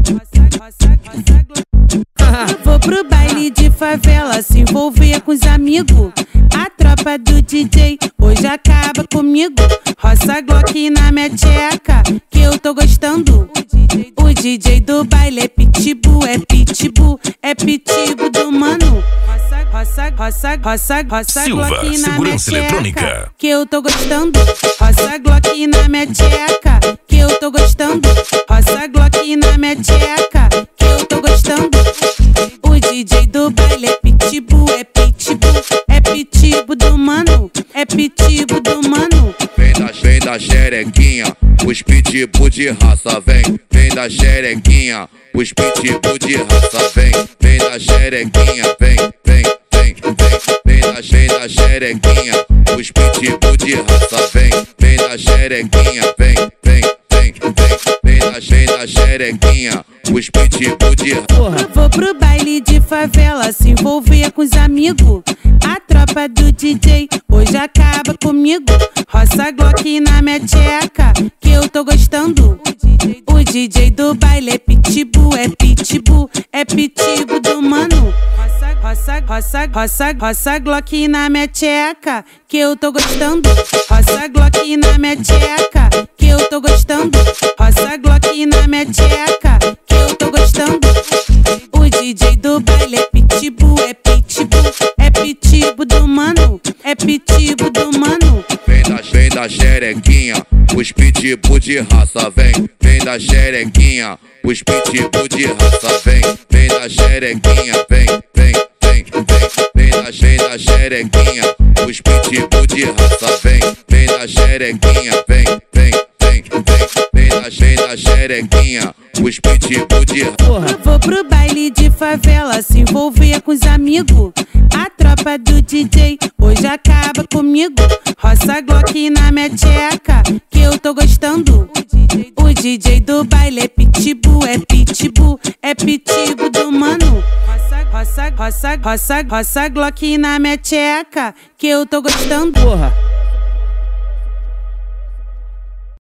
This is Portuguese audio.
Vou pro baile de favela, se envolver com os amigos. A tropa do DJ hoje acaba comigo. Roça Glock na minha tcheca, que eu tô gostando. O DJ do baile é pitbull, é pitbull, é pitbull do mano. Roça Silva, Glock na minha segurança eletrônica, tcheca, que eu tô gostando. Roça Glock na minha tcheca, que eu tô gostando. Roça Glock na minha tcheca, que eu tô gostando. O DJ do baile é pitbull, é pitbull, é pitbull do mano, é pitbull do mano. Vem da xerequinha, os pitbull de raça, vem da xerequinha, os pitbull de raça, vem da xerequinha, vem da xerequinha, os pitbull de raça, vem da xerequinha, vem da xerequinha, os pitbull de raça. Vou pro baile de favela, se envolver com os amigos. A tropa do DJ hoje acaba comigo. Roça Glock na minha tcheca, que eu tô gostando. O DJ do baile é pitbull, é pitbull, é pitbull do mano. Roça Glock na minha tcheca, que eu tô gostando. Roça Glock na minha tcheca, que eu tô gostando. Roça Glock na minha tcheca, que eu tô gostando. O DJ do baile é pitbull, é pitbull, é pitbull do mano, é pitbull do mano. Vem da xerequinha, os pitbull de raça, vem da xerequinha, os pitbull de raça, vem da xerequinha, vem da xerequinha, os pitbull de raça, vem da xerequinha, vem da xerequinha, os pitbull de raça. Vou pro baile de favela, se envolver com os amigos. A tropa do DJ hoje acaba comigo. Roça Glock na minha tcheca, que eu tô gostando. O DJ do baile é pitbull, é pitbull, é pitbull do mano. Roça Glock na minha tcheca, que eu tô gostando.